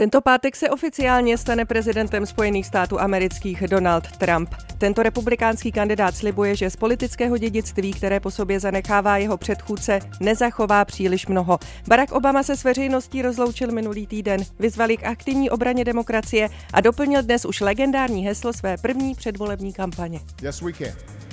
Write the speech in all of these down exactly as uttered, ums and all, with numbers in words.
Tento pátek se oficiálně stane prezidentem Spojených států amerických Donald Trump. Tento republikánský kandidát slibuje, že z politického dědictví, které po sobě zanechává jeho předchůdce, nezachová příliš mnoho. Barack Obama se s veřejností rozloučil minulý týden, vyzval k aktivní obraně demokracie a doplnil dnes už legendární heslo své první předvolební kampaně. Yes, we can.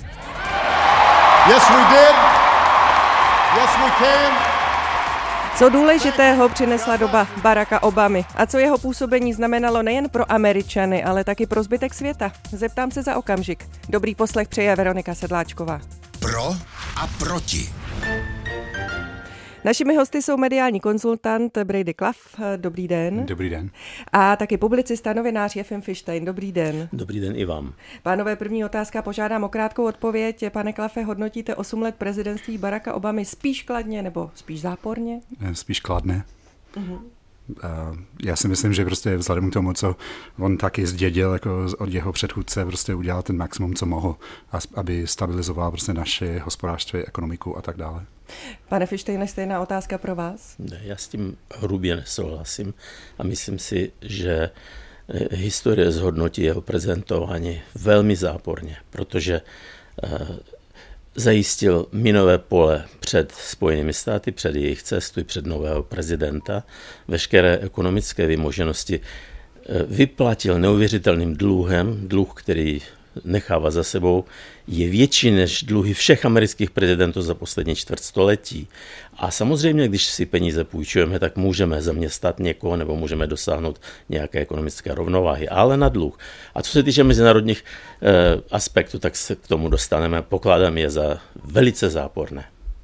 Yes, we did. Yes, we can. Co důležitého přinesla doba Baracka Obamy a co jeho působení znamenalo nejen pro Američany, ale taky pro zbytek světa? Zeptám se za okamžik. Dobrý poslech přeje Veronika Sedláčková. Pro a proti. Našimi hosty jsou mediální konzultant Brady Clough. Dobrý den. Dobrý den. A taky publicista, novinář Jefim Fištejn. Dobrý den. Dobrý den i vám. Pánové, první otázka, požádám o krátkou odpověď. Pane Claughe, hodnotíte osm let prezidentství Baracka Obamy spíš kladně nebo spíš záporně? Spíš kladně. Uh-huh. Já si myslím, že prostě vzhledem k tomu, co on taky zdědil jako od jeho předchůdce, prostě udělal ten maximum, co mohl, aby stabilizoval prostě naše hospodářství, ekonomiku a tak dále. Pane Fištejne, stejná otázka pro vás? Ne, já s tím hrubě nesouhlasím a myslím si, že historie zhodnotí jeho prezentování velmi záporně, protože zajistil minové pole před Spojenými státy, před jejich cestu i před nového prezidenta, veškeré ekonomické vymoženosti vyplatil neuvěřitelným dluhem, dluh, který nechává za sebou, je větší než dluhy všech amerických prezidentů za poslední čtvrtstoletí. A samozřejmě, když si peníze půjčujeme, tak můžeme zaměstnat někoho nebo můžeme dosáhnout nějaké ekonomické rovnováhy, ale na dluh. A co se týče mezinárodních eh, aspektů, tak se k tomu dostaneme. Pokládám je za velice záporné.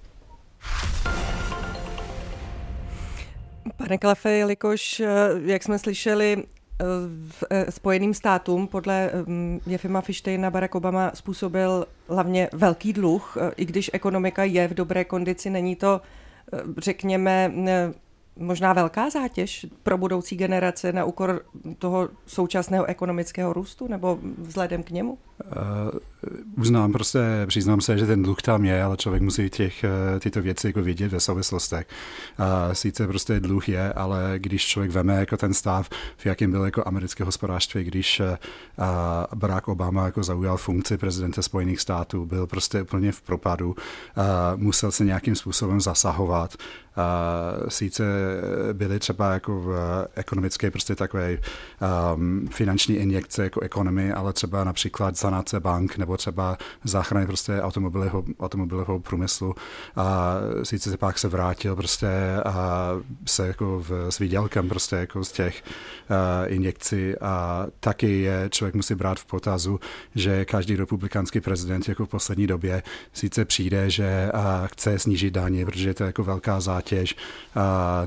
Pane Claughe, jelikož, jak jsme slyšeli, Spojeným státům podle Jefima Fištejna Barack Obama způsobil hlavně velký dluh, i když ekonomika je v dobré kondici, není to, řekněme, možná velká zátěž pro budoucí generace na úkor toho současného ekonomického růstu, nebo vzhledem k němu? Uh, uznám, prostě přiznám se, že ten dluh tam je, ale člověk musí těch, tyto věci jako vidět ve souvislostech. Uh, sice prostě dluh je, ale když člověk veme jako ten stav, v jakém bylo jako americké hospodářství, když uh, Barack Obama jako zaujal funkci prezidenta Spojených států, byl prostě úplně v propadu, uh, musel se nějakým způsobem zasahovat. Uh, sice byly třeba jako v ekonomické prostě takové um, finanční injekce jako ekonomii, ale třeba například sanace bank nebo třeba záchrany prostě automobilového, automobilového průmyslu. A sice se pak se vrátil prostě a se jako v, s výdělkem prostě jako z těch uh, injekcí a taky je, člověk musí brát v potazu, že každý republikánský prezident jako v poslední době sice přijde, že uh, chce snížit daně, protože to je jako velká zátěž uh,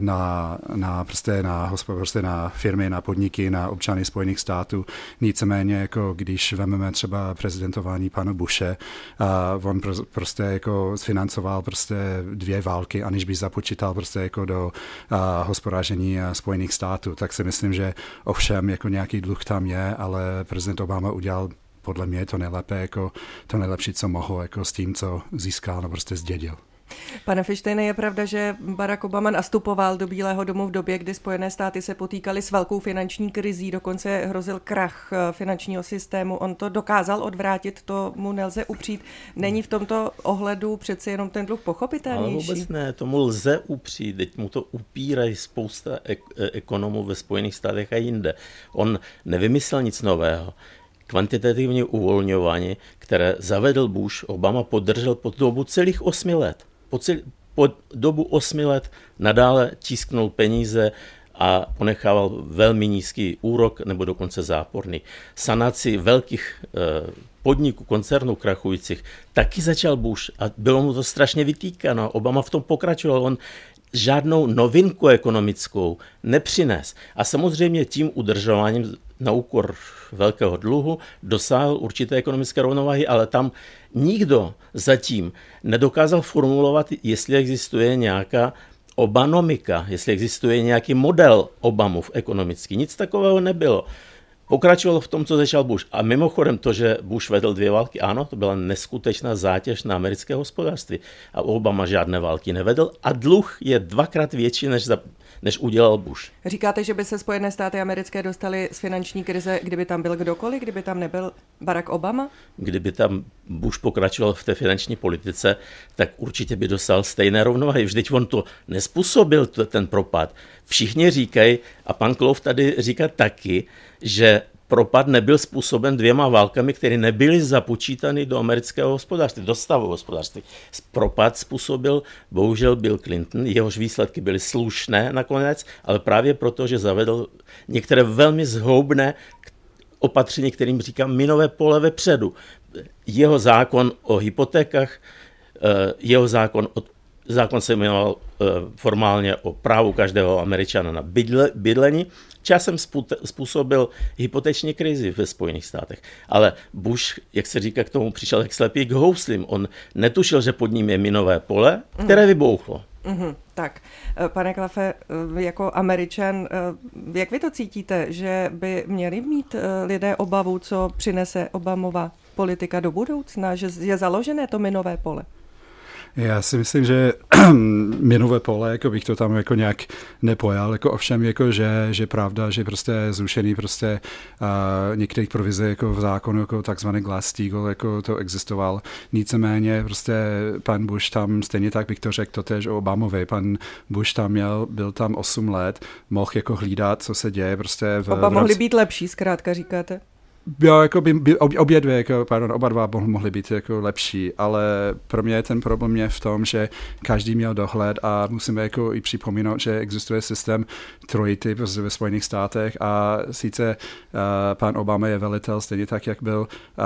na, na, prostě na, prostě na firmy, na podniky, na občany Spojených států. Nicméně, jako když vememe třeba prezidentování pana Bushe, uh, on pr- prostě jako financoval prostě dvě války, aniž by započítal prostě jako do uh, hospodáření Spojených států, tak si myslím, že ovšem jako nějaký dluh tam je, ale prezident Obama udělal podle mě to nejlépe, jako to nejlepší, co mohl, jako s tím, co získal, no prostě zdědil. Pane Fištejne, je pravda, že Barack Obama nastupoval do Bílého domu v době, kdy Spojené státy se potýkaly s velkou finanční krizí, dokonce hrozil krach finančního systému. On to dokázal odvrátit, to mu nelze upřít. Není v tomto ohledu přeci jenom ten dluh pochopitelnější? Ale vůbec ne, tomu lze upřít, teď mu to upírají spousta ek- ekonomů ve Spojených státech a jinde. On nevymyslel nic nového. Kvantitativní uvolňování, které zavedl Bush, Obama podržel po dobu celých osmi let. Po, cel, po dobu osmi let nadále tisknul peníze a ponechával velmi nízký úrok nebo dokonce záporný. Sanaci velkých eh, podniků, koncernů krachujících taky začal Bush a bylo mu to strašně vytýkáno. Obama v tom pokračoval. On žádnou novinku ekonomickou nepřines. A samozřejmě tím udržováním na úkor velkého dluhu dosáhl určité ekonomické rovnováhy, ale tam nikdo zatím nedokázal formulovat, jestli existuje nějaká Obanomika, jestli existuje nějaký model Obamův ekonomický. Nic takového nebylo. pokračoval v tom, co začal Bush. A mimochodem to, že Bush vedl dvě války, ano, to byla neskutečná zátěž na americké hospodářství. A Obama žádné války nevedl a dluh je dvakrát větší, než, za, než udělal Bush. Říkáte, že by se Spojené státy americké dostaly z finanční krize, kdyby tam byl kdokoliv, kdyby tam nebyl Barack Obama? Kdyby tam Bush pokračoval v té finanční politice, tak určitě by dostal stejné rovnováhy. Vždyť on to nespůsobil, to, ten propad. Všichni říkají, a pan Klouf tady říká taky, že propad nebyl způsoben dvěma válkami, které nebyly započítány do amerického hospodářství, do stavu hospodářství. Propad způsobil bohužel Bill Clinton, jehož výsledky byly slušné nakonec, ale právě proto, že zavedl některé velmi zhoubné opatření, kterým říkám minové pole vepředu. Jeho zákon o hypotékách, jeho zákon, o, zákon se jmenoval formálně o právu každého Američana na bydle, bydlení, časem způsobil hypoteční krizi ve Spojených státech. Ale Bush, jak se říká, k tomu přišel jak slepý k houslím. On netušil, že pod ním je minové pole, které vybouchlo. Mm-hmm. Tak, pane Klafe, jako Američan, jak vy to cítíte, že by měli mít lidé obavu, co přinese Obamova politika do budoucna, že je založené to minové pole? Já si myslím, že minové pole, jako bych to tam jako nějak nepojal, jako ovšem, jako že, že pravda, že prostě zrušený prostě uh, některých provize jako v zákonu, jako takzvaný Glass-Steagall, jako to existoval. Nicméně prostě pan Bush tam, stejně tak bych to řekl totéž o Obamovi, pan Bush tam měl, byl tam osm let, mohl jako hlídat, co se děje prostě v... Oba v mohli být lepší, zkrátka říkáte? Jo, jako by, by, obě dvě, jako, pardon, oba dva mohly být jako lepší, ale pro mě ten problém je v tom, že každý měl dohled a musíme jako i připomínat, že existuje systém trojity ve Spojených státech a sice uh, pan Obama je velitel stejně tak, jak byl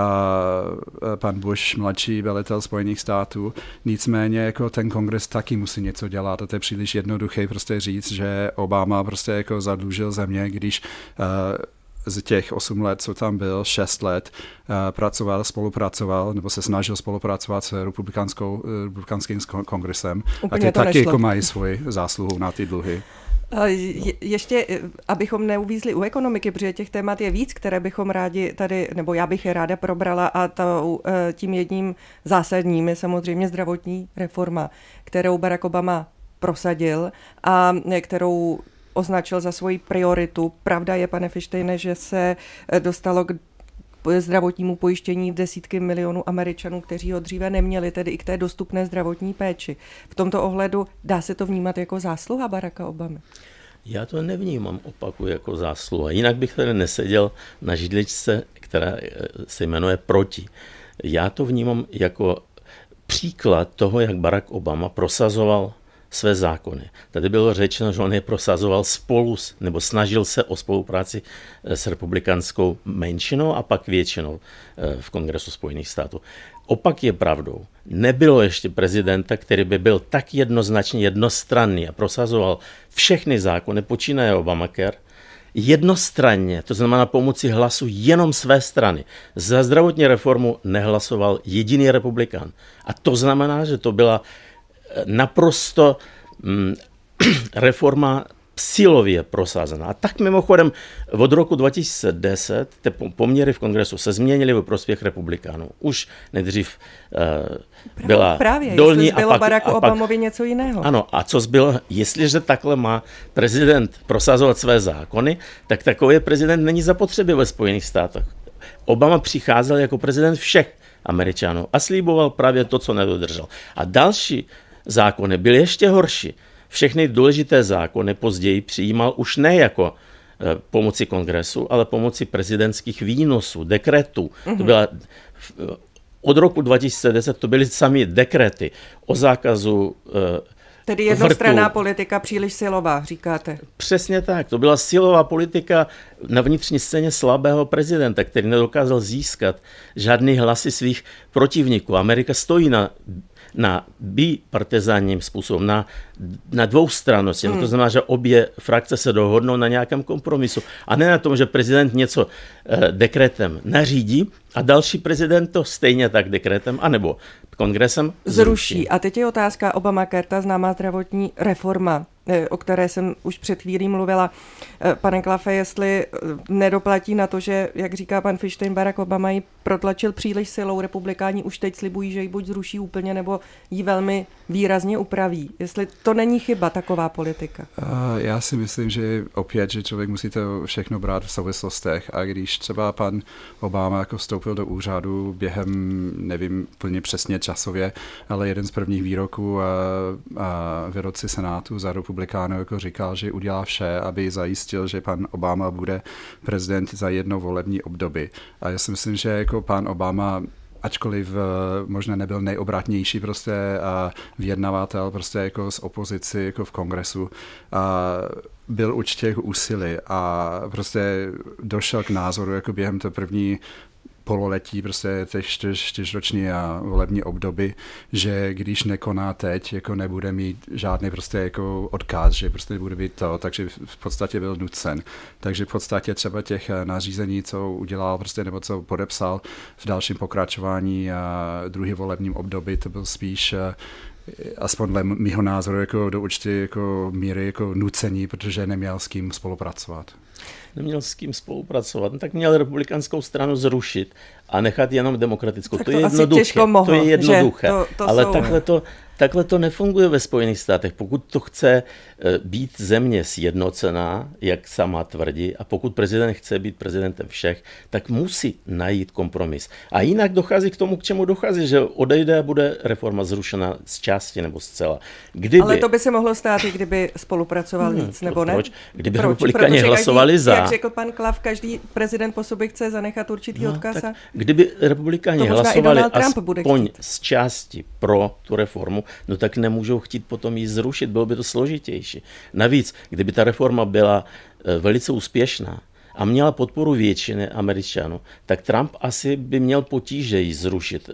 uh, pan Bush mladší velitel Spojených států, nicméně jako ten kongres taky musí něco dělat a to je příliš jednoduché prostě říct, že Obama prostě jako zadlužil země, když uh, z těch osm let, co tam byl, šest let, uh, pracoval, spolupracoval, nebo se snažil spolupracovat s republikánskou, uh, republikánským kongresem. Úplně a ty taky jako mají svoji zásluhu na ty dluhy. Je, ještě, abychom neuvízli u ekonomiky, protože těch témat je víc, které bychom rádi tady, nebo já bych je ráda probrala a to, tím jedním zásadním je samozřejmě zdravotní reforma, kterou Barack Obama prosadil a kterou označil za svoji prioritu. Pravda je, pane Fishsteine, že se dostalo k zdravotnímu pojištění desítky milionů Američanů, kteří ho dříve neměli, tedy i k té dostupné zdravotní péči. V tomto ohledu dá se to vnímat jako zásluha Baracka Obamy? Já to nevnímám, opakuju, jako zásluha. Jinak bych tady neseděl na židličce, která se jmenuje Proti. Já to vnímám jako příklad toho, jak Barack Obama prosazoval své zákony. Tady bylo řečeno, že on je prosazoval spolu, nebo snažil se o spolupráci s republikánskou menšinou a pak většinou v Kongresu Spojených států. Opak je pravdou. Nebylo ještě prezidenta, který by byl tak jednoznačně jednostranný a prosazoval všechny zákony, počínaje Obamacare, jednostranně, to znamená pomocí hlasu jenom své strany. Za zdravotní reformu nehlasoval jediný republikán. A to znamená, že to byla naprosto mm, reforma silově prosazená. A tak mimochodem od roku dva tisíce deset ty poměry v kongresu se změnily ve prospěch republikánů. Už nejdřív uh, byla právě, dolní a pak... Baracku Obamovi něco jiného. Ano, a co zbylo, jestliže takhle má prezident prosazovat své zákony, tak takový prezident není zapotřebí ve Spojených státech. Obama přicházel jako prezident všech Američanů a slíboval právě to, co nedodržel. A další zákony byly ještě horší. Všechny důležité zákony později přijímal už ne jako e, pomocí kongresu, ale pomocí prezidentských výnosů, dekretů. Mm-hmm. To byla, od roku dva tisíce deset to byly sami dekrety o zákazu e, Tedy jednostranná politika příliš silová, říkáte. Přesně tak. To byla silová politika na vnitřní scéně slabého prezidenta, který nedokázal získat žádný hlasy svých protivníků. Amerika stojí na, na bipartizánním způsobem, na, na dvoustrannosti. Hmm. To znamená, že obě frakce se dohodnou na nějakém kompromisu. A ne na tom, že prezident něco eh, dekretem nařídí a další prezident to stejně tak dekretem, anebo kongresem zruší. zruší. A teď je otázka Obamacare, ta známá zdravotní reforma. o které jsem už před chvílí mluvila. Pane Klafe, jestli nedoplatí na to, že, jak říká pan Fishstein, Barack Obama ji protlačil příliš silou, republikáni už teď slibují, že ji buď zruší úplně, nebo ji velmi výrazně upraví. Jestli to není chyba, taková politika. Já si myslím, že opět, že člověk musí to všechno brát v souvislostech a když třeba pan Obama jako vstoupil do úřadu během, nevím plně přesně časově, ale jeden z prvních výroků a, a vedoucí senátu za republikánů jako říkal, že udělá vše, aby zajistil, že pan Obama bude prezident za jedno volební období. A já si myslím, že jako pan Obama, ačkoliv možná nebyl nejobratnější prostě a vyjednavatel prostě jako z opozici jako v kongresu, a byl určitě jako úsilí a prostě došel k názoru jako během té první pololetí, prostě těch čtyř, čtyřroční a volební období, že když nekoná teď, jako nebude mít žádný prostě jako odkaz, že prostě nebude být to, takže v podstatě byl nucen. Takže v podstatě třeba těch nařízení, co udělal prostě, nebo co podepsal v dalším pokračování a druhý volebním období, to byl spíš aspoň dle mýho názoru jako do určité jako míry jako nucení, protože neměl s kým spolupracovat. Neměl s kým spolupracovat, no, tak měl republikánskou stranu zrušit a nechat jenom demokratickou. Tak to, to, je asi těžko mohlo, to je jednoduché. To, to ale jsou... takhle, to, takhle to nefunguje ve Spojených státech. Pokud to chce být země sjednocená, jak sama tvrdí, a pokud prezident chce být prezidentem všech, tak musí najít kompromis. A jinak dochází k tomu, k čemu dochází, že odejde a bude reforma zrušena z části nebo zcela. Kdyby... Ale to by se mohlo stát, i kdyby spolupracoval hmm, víc, nebo ne? Proč? Kdyby proč? republikáni hlasovali každý, za. Jak řekl pan Klav, každý prezident po sobě chce zanechat určitý no, odkaz. A... Kdyby republikáni hlasovali aspoň z části pro tu reformu, no tak nemůžou chtít potom ji zrušit, bylo by to složitější. Navíc, kdyby ta reforma byla velice úspěšná a měla podporu většiny Američanů, tak Trump asi by měl potíže ji zrušit.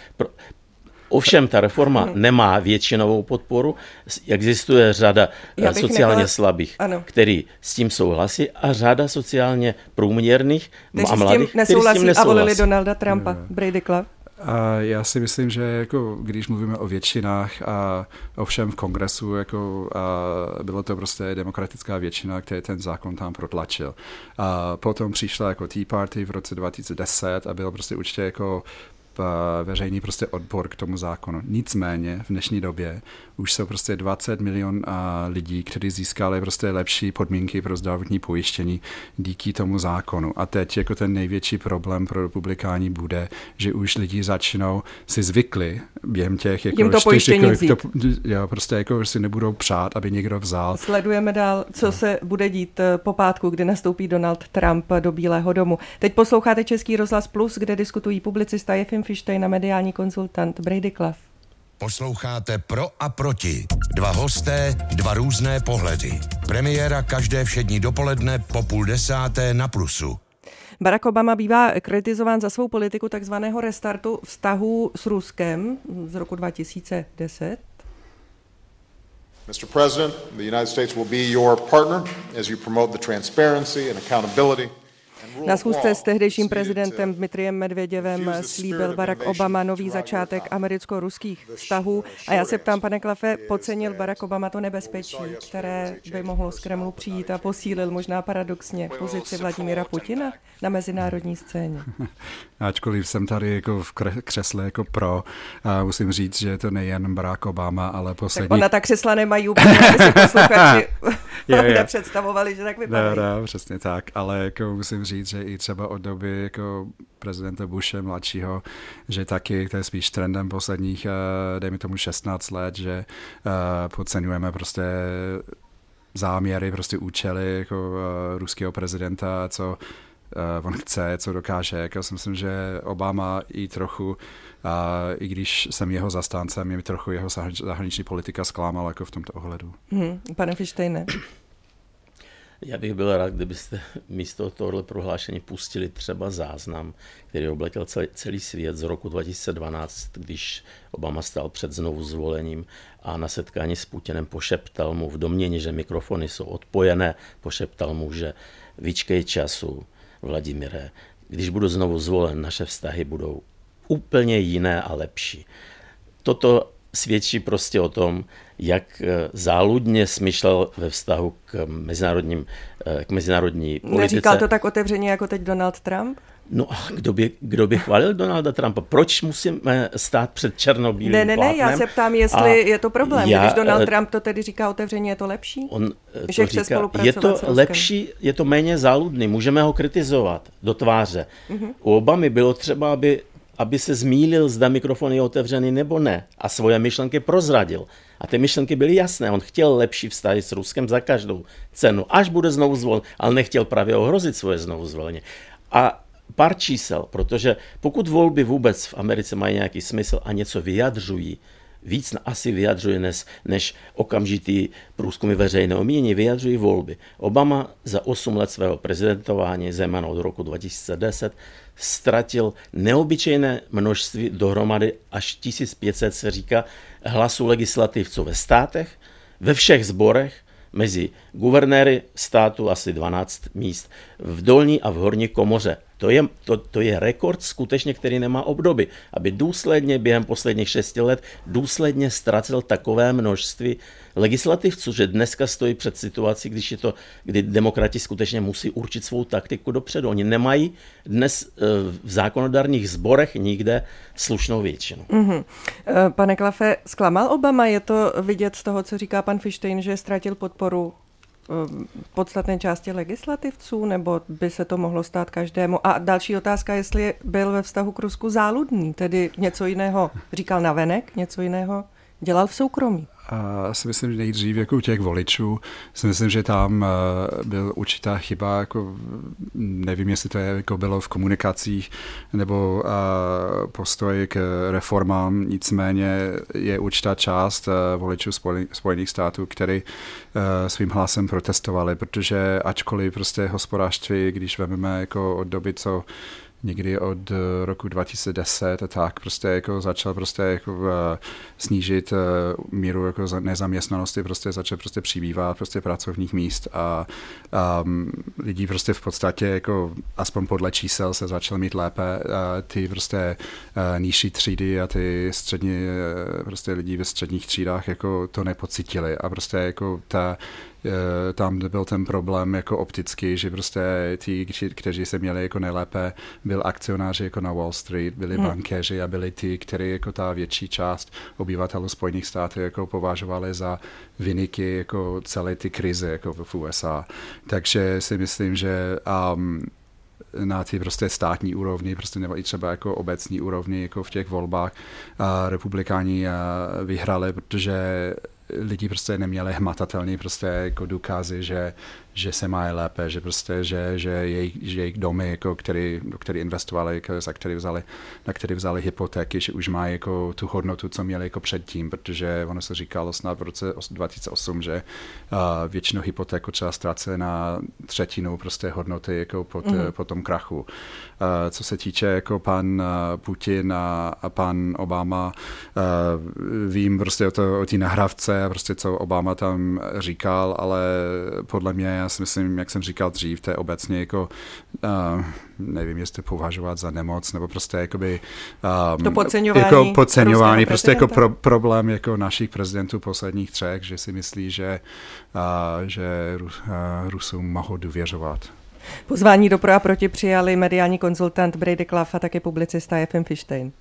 Ovšem, ta reforma nemá většinovou podporu, existuje řada sociálně nechala... slabých, ano. který s tím souhlasí, a řada sociálně průměrných a mladých, kteří s tím nesouhlasí nesouhlasí. A volili Donalda Trumpa. No. Brady Klav. A já si myslím, že jako, když mluvíme o většinách a ovšem v kongresu, jako, a bylo to prostě demokratická většina, který ten zákon tam protlačil. A potom přišla jako Tea Party v roce dva tisíce deset a bylo prostě určitě jako veřejný prostě odpor k tomu zákonu. Nicméně v dnešní době už jsou prostě dvacet milion lidí, kteří získali prostě lepší podmínky pro zdravotní pojištění díky tomu zákonu. A teď jako ten největší problém pro republikáni bude, že už lidi začnou si zvykli během těch jako to pojištění čtyři, to, jo, prostě jako si nebudou přát, aby někdo vzal. Sledujeme dál, co no. se bude dít po pátku, kdy nastoupí Donald Trump do Bílého domu. Teď posloucháte Český rozhlas Plus, kde diskutují publicista Jefim Fishstein a mediální konzultant Brady Klav. Posloucháte Pro a proti. Dva hosté, dva různé pohledy. Premiéra každé všední dopoledne po půl desáté na Plusu. Barack Obama bývá kritizován za svou politiku takzvaného restartu vztahů s Ruskem z roku dva tisíce deset. Mister President, the United States will be your partner as you promote the transparency and accountability. Na schůzce s tehdejším prezidentem Dmitrijem Medvěděvem slíbil Barack Obama nový začátek americko-ruských vztahů. A já se ptám, pane Klafe, podcenil Barack Obama to nebezpečí, které by mohlo z Kremlu přijít, a posílil možná paradoxně pozici Vladimíra Putina na mezinárodní scéně? Ačkoliv jsem tady jako v křesle jako pro, a musím říct, že je to nejen Barack Obama, ale poslední... Tak ona ta křesla nemají úplně, aby si posluchači nepředstavovali, že tak vypadají. No, no, přesně tak, ale jako musím říct, že i třeba od doby jako prezidenta Bushe mladšího, že taky, to je spíš trendem posledních, dejme tomu šestnáct let, že podceňujeme prostě záměry, prostě účely jako ruského prezidenta, co on chce, co dokáže. Jako si myslím, že Obama i trochu, a i když jsem jeho zastáncem, mě trochu jeho zahraniční politika zklamal jako v tomto ohledu. Hmm, pane Fishsteine. Já bych byl rád, kdybyste místo tohohle prohlášení pustili třeba záznam, který obletěl celý, celý svět z roku dva tisíce dvanáct, když Obama stál před znovu zvolením a na setkání s Putinem pošeptal mu v domnění, že mikrofony jsou odpojené, pošeptal mu, že vyčkej času, Vladimire, když budu znovu zvolen, naše vztahy budou úplně jiné a lepší. Toto svědčí prostě o tom, jak záludně smýšlel ve vztahu k, mezinárodním, k mezinárodní politice. Neříkal to tak otevřeně jako teď Donald Trump? No a kdo by, kdo by chválil Donalda Trumpa? Proč musíme stát před černobílým Ne, ne, ne, já se ptám, jestli a je to problém. Já, Když Donald Trump to tedy říká otevřeně, je to lepší? On že to chce říká, je to lepší, je to méně záludný, můžeme ho kritizovat do tváře. Mm-hmm. U Obamy bylo třeba, aby, aby se zmýlil, zda mikrofon je otevřený nebo ne a svoje myšlenky prozradil. A ty myšlenky byly jasné, on chtěl lepší vztahy s Ruskem za každou cenu, až bude znovu zvolen, ale nechtěl právě ohrozit svoje znovu zvolení. A pár čísel, protože pokud volby vůbec v Americe mají nějaký smysl a něco vyjadřují, víc asi vyjadřuje než, než okamžitý průzkumy veřejného mínění, vyjadřují volby. Obama za osm let svého prezidentování, zejména od roku dva tisíce deset, ztratil neobyčejné množství, dohromady až tisíc pět set se říká, hlasů legislativců ve státech, ve všech sborech, mezi guvernéry státu asi dvanáct míst, v dolní a v horní komoře. To je, to, to je rekord skutečně, který nemá obdoby, aby důsledně během posledních šesti let důsledně ztratil takové množství legislativců, že dneska stojí před situací, když je to, kdy demokrati skutečně musí určit svou taktiku dopředu. Oni nemají dnes v zákonodárních sborech nikde slušnou většinu. Mm-hmm. Pane Klafe, zklamal Obama? Je to vidět z toho, co říká pan Fishstein, že ztratil podporu podstatné části legislativců, nebo by se to mohlo stát každému? A další otázka, jestli byl ve vztahu k Rusku záludný, tedy něco jiného říkal navenek, něco jiného dělal v soukromí. Já si myslím, že nejdřív jako u těch voličů, si myslím, že tam byl určitá chyba, jako nevím, jestli to je, jako bylo v komunikacích nebo postoj k reformám, nicméně je určitá část voličů Spojených států, který svým hlasem protestovali, protože ačkoliv prostě hospodářství, když vezmeme jako od doby, co někdy od roku dva tisíce deset a tak prostě jako začal prostě jako uh, snížit uh, míru jako nezaměstnanosti, prostě začal prostě přibývat prostě pracovních míst a um, lidí prostě v podstatě jako aspoň podle čísel se začal mít lépe uh, ty prostě uh, nižší třídy a ty střední uh, prostě lidi ve středních třídách jako to nepocítili a prostě jako ta tam byl ten problém jako optický, že prostě ti, kteří se měli jako nejlépe, byl akcionáři jako na Wall Street, byli hmm. bankéři a byli ti, kteří jako ta větší část obyvatelů Spojených států jako považovali za viníky jako celé ty krize jako v U S A. Takže si myslím, že um, na ty prostě státní úrovni, prostě nebo i třeba jako obecní úrovni, jako v těch volbách a republikáni vyhrali, protože lidi prostě neměli hmatatelný prostě jako důkazy, že, že se mají lépe, že prostě, že, že jejich, že jejich domy, jako který, který investovali, jako, za který vzali, na který vzali hypotéky, že už mají jako tu hodnotu, co měli jako předtím, protože ono se říkalo snad v roce dva tisíce osm, že uh, většinou hypotéku třeba ztrácí na třetinu prostě hodnoty jako pod, mm. po tom krachu. Uh, co se týče jako pan uh, Putin a, a pan Obama, uh, vím prostě o to, o té nahrávce, prostě co Obama tam říkal, ale podle mě, já si myslím, jak jsem říkal dřív, to je obecně jako, uh, nevím, jestli považovat za nemoc, nebo prostě jakoby um, to podceňování, jako podceňování prostě jako pro, problém jako našich prezidentů posledních třech, že si myslí, že, uh, že uh, Rusům mohou důvěřovat. Pozvání do Pro a proti přijali mediální konzultant Brady Clough a taky publicista Efim Fishstein.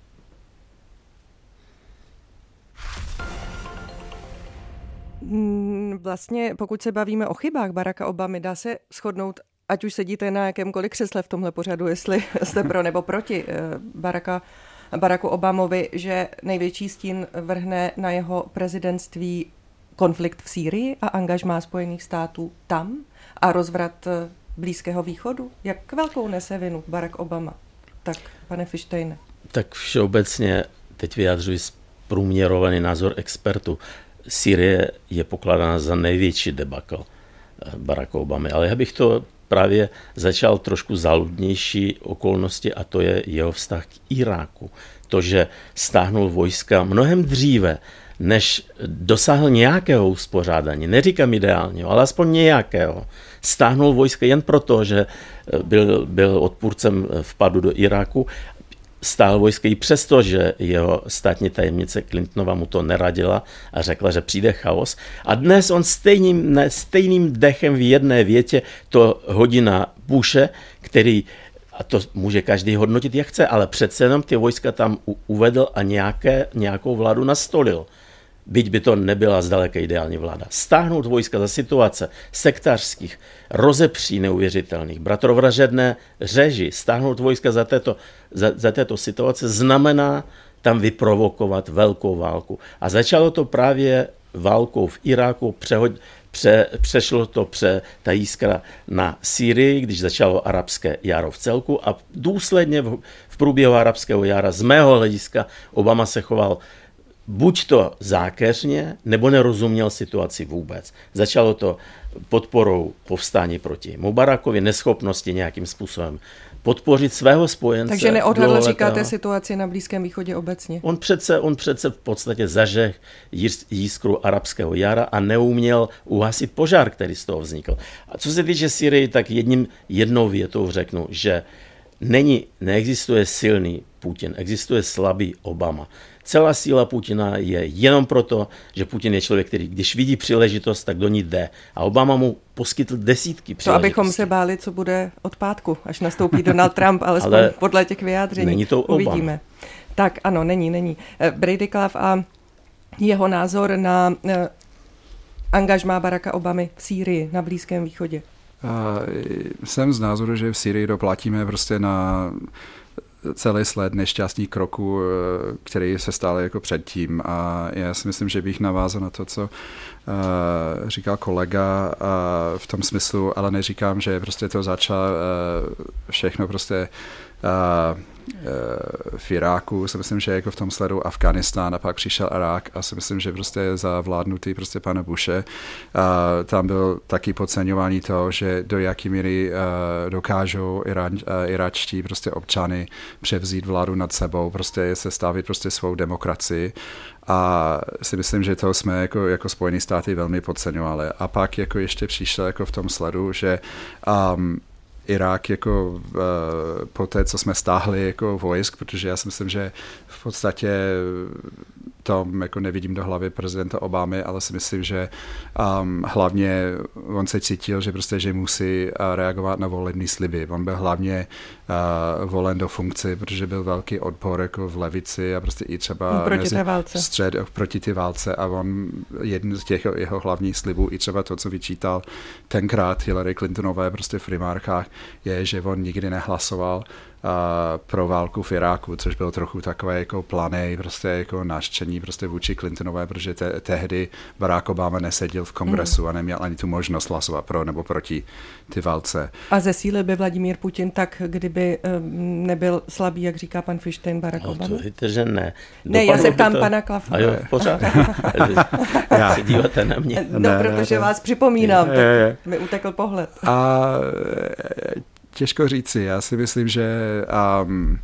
Vlastně, pokud se bavíme o chybách Baracka Obamy, dá se shodnout, ať už sedíte na jakémkoliv křesle v tomhle pořadu, jestli jste pro nebo proti Baracka, Baracku Obamovi, že největší stín vrhne na jeho prezidentství konflikt v Sýrii a angažmá Spojených států tam a rozvrat Blízkého východu. Jak velkou nese vinu Barack Obama? Tak, pane Fishsteine. Tak všeobecně teď vyjadřuji zprůměrovaný názor expertů. Sýrie je pokládána za největší debakl Baracka Obamy, ale já bych to právě začal trošku záludnější okolnosti a to je jeho vztah k Iráku. To, že stáhnul vojska mnohem dříve, než dosáhl nějakého uspořádání, neříkám ideálního, ale aspoň nějakého. Stáhnul vojska jen proto, že byl, byl odpůrcem vpadu do Iráku. stál vojska i přesto, že jeho státní tajemnice Clintonova mu to neradila a řekla, že přijde chaos. A dnes on stejným, ne, stejným dechem v jedné větě to hodí na Bushe, který, a to může každý hodnotit, jak chce, ale přece jenom ty vojska tam uvedl a nějaké, nějakou vládu nastolil. Byť by to nebyla zdaleka ideální vláda. Stáhnout vojska za situace sektářských, rozepří neuvěřitelných, bratrovražedné řeži, stáhnout vojska za této, za, za této situace znamená tam vyprovokovat velkou válku. A začalo to právě válkou v Iráku, přehod, pře, přešlo to pře ta jiskra na Sýrii, když začalo arabské jaro v celku a důsledně v, v průběhu arabského jara z mého hlediska Obama se choval buď to zákeřně, nebo nerozuměl situaci vůbec. Začalo to podporou povstání proti Mubarakovi, neschopnosti nějakým způsobem podpořit svého spojence. Takže neodhadl, říkáte, situaci na Blízkém východě obecně. On přece, on přece v podstatě zažeh jiskru arabského jara a neuměl uhasit požár, který z toho vznikl. A co se týče Syrii, tak jedním, jednou větou řeknu, že není, neexistuje silný Putin, existuje slabý Obama. Celá síla Putina je jenom proto, že Putin je člověk, který když vidí příležitost, tak do ní jde. A Obama mu poskytl desítky příležitostí. To abychom se báli, co bude od pátku, až nastoupí Donald Trump, alespoň ale podle těch vyjádření. Není to Obama. Uvidíme. Tak ano, není, není. Brady Clav a jeho názor na angažmá Baracka Obamy v Sýrii, na Blízkém východě. Uh, jsem z názoru, že v Sýrii doplatíme prostě na celý sled nešťastných kroků, který se stále jako předtím. A já si myslím, že bych navázal na to, co uh, říkal kolega uh, v tom smyslu, ale neříkám, že prostě to začalo uh, všechno prostě uh, v Iráku, si myslím, že jako v tom sledu Afghánistán a pak přišel Irák a si myslím, že prostě za vládnutí prostě pana Bushe a tam byl taky podceňování toho, že do jaký míry uh, dokážou Irán, uh, iráčtí prostě občany převzít vládu nad sebou, prostě se stavit prostě svou demokracii. A si myslím, že to jsme jako, jako Spojené státy velmi podceňovali. A pak jako ještě přišlo jako v tom sledu, že um, Irák jako uh, po té, co jsme stáhli jako vojsk, protože já si myslím, že v podstatě tom jako nevidím do hlavy prezidenta Obamy, ale si myslím, že um, hlavně on se cítil, že prostě, že musí uh, reagovat na volební sliby. On byl hlavně uh, volen do funkce, protože byl velký odpor jako v levici a prostě i třeba proti té válce. Střed, proti té válce a on jeden z těch jeho hlavních slibů i třeba to, co vyčítal tenkrát Hillary Clintonové prostě v primárkách, je, že on nikdy nehlasoval uh, pro válku v Iráku, což byl trochu takové jako plané, prostě jako náštění prostě vůči Clintonové, protože te- tehdy Barack Obama neseděl v kongresu mm. a neměl ani tu možnost hlasovat pro nebo proti ty válce. A zesílil by Vladimír Putin tak, kdyby um, nebyl slabý, jak říká pan Feinstein, Barack no, Obama? To víte, že ne. Ne, já se ptám to... pana Klafa. A jo, pořád. Se díváte na mě. No, ne, protože ne, vás připomínám, ne, tak ne. mi utekl pohled. A těžko říci, já si myslím, že um,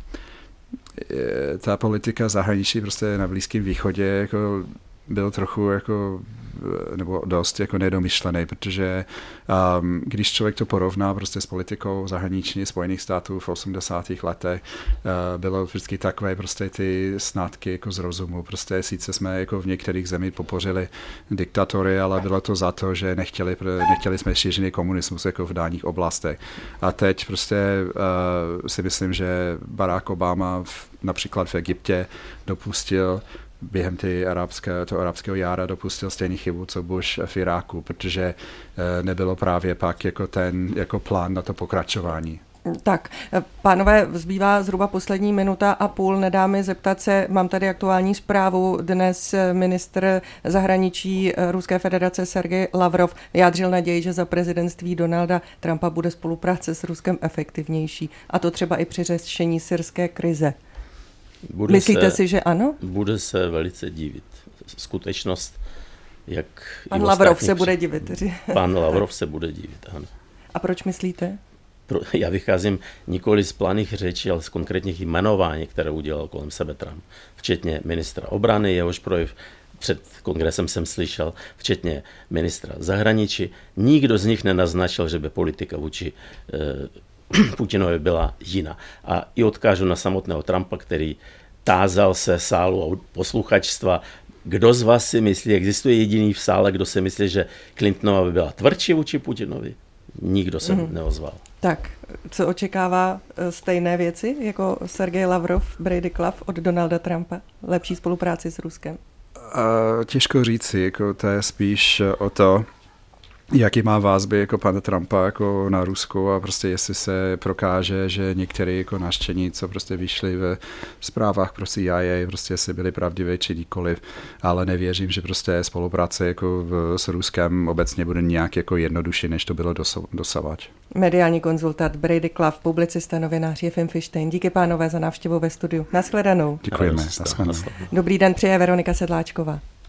ta politika zahraničí prostě na Blízkém východě jako byl trochu jako nebo dost jako nedomyšlený, protože um, když člověk to porovná prostě s politikou zahraniční Spojených států v osmdesátých letech, uh, bylo vždycky takové prostě ty snátky jako z rozumu. Prostě sice jsme jako v některých zemích popořili diktatory, ale bylo to za to, že nechtěli, nechtěli jsme šířený komunismus jako v daných oblastech. A teď prostě uh, si myslím, že Barack Obama v, například v Egyptě dopustil během ty arabské, toho arabského jara dopustil stejný chybu, co Bush v Iráku, protože e, nebylo právě pak jako ten jako plán na to pokračování. Tak, pánové, zbývá zhruba poslední minuta a půl. Nedá mi zeptat se, mám tady aktuální zprávu. Dnes ministr zahraničí Ruské federace Sergej Lavrov vyjádřil naději, že za prezidentství Donalda Trumpa bude spolupráce s Ruskem efektivnější. A to třeba i při řešení syrské krize. Bude Myslíte se, si, že ano? Bude se velice divit. Skutečnost, jak... Pan Lavrov se bude divit. Pan Lavrov se bude divit, ano. A proč myslíte? Pro, já vycházím nikoli z planých řečí, ale z konkrétních jmenování, které udělal kolem sebe Trump. Včetně ministra obrany, jehož projev před kongresem jsem slyšel, včetně ministra zahraničí. Nikdo z nich nenaznačil, že by politika vůči eh, Putinovi byla jiná. A i odkážu na samotného Trumpa, který tázal se sálu a posluchačstva, kdo z vás si myslí, existuje jediný v sále, kdo si myslí, že Clintonova by byla tvrdší vůči Putinovi? Nikdo se mm. neozval. Tak, co očekává stejné věci jako Sergej Lavrov, Brady Club od Donalda Trumpa? Lepší spolupráci s Ruskem? Uh, těžko říci, jako to je spíš o to, jaký má vazby jako pana Trumpa jako na Rusku a prostě jestli se prokáže, že některé jako naštění, co prostě vyšly ve zprávách pro C I A, prostě jestli byly pravdivé či nikoliv, ale nevěřím, že prostě spolupráce jako v, s Ruskem obecně bude nějak jako jednodušší, než to bylo dosavať. Mediální konzultant Brady Club, publicista, novinář Jefim Fištein. Díky pánové za návštěvu ve studiu. Naschledanou. Děkujeme. Naschledanou. Dobrý den, přeje Veronika Sedláčková.